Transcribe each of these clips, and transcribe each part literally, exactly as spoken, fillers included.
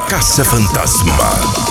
Caça-Fantasma.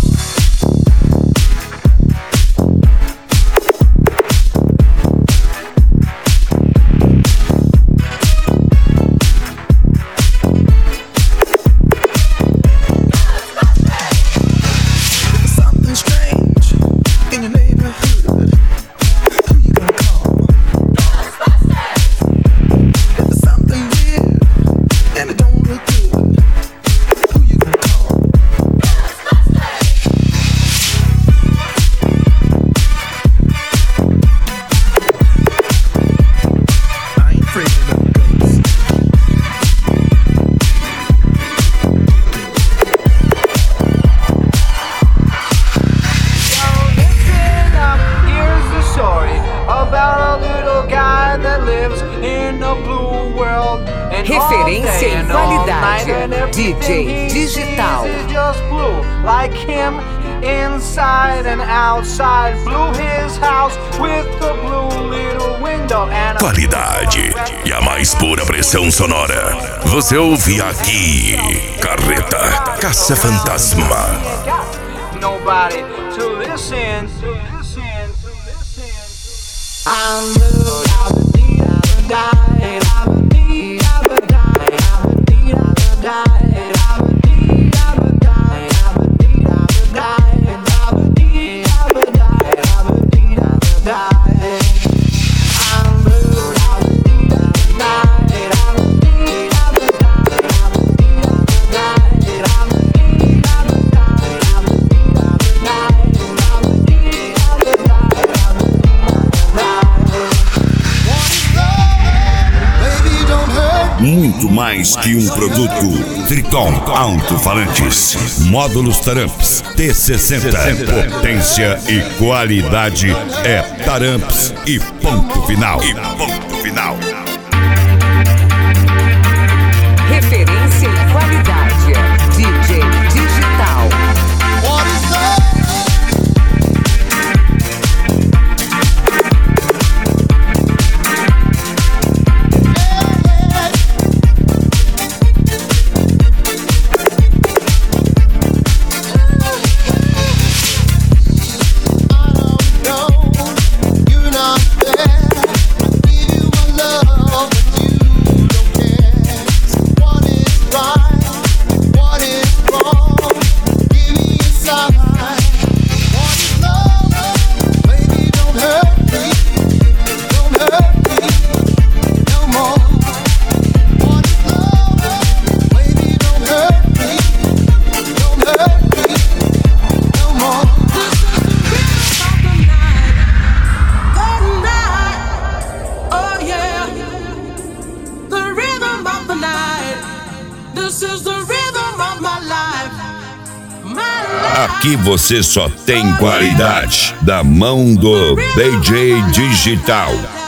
Referência em qualidade. D J Digital. Like him inside and outside, blew his house with the blue little window and qualidade e a mais pura pressão sonora. Você ouve aqui. Carreta Caça-Fantasma. Nobody to listen. I'm muito mais que um produto. Triton Alto-Falantes, módulos Taramps T sessenta. Potência e qualidade é Taramps e ponto final. E ponto final. Referência em qualidade. D J Digital. Aqui você só tem qualidade da mão do D J Digital.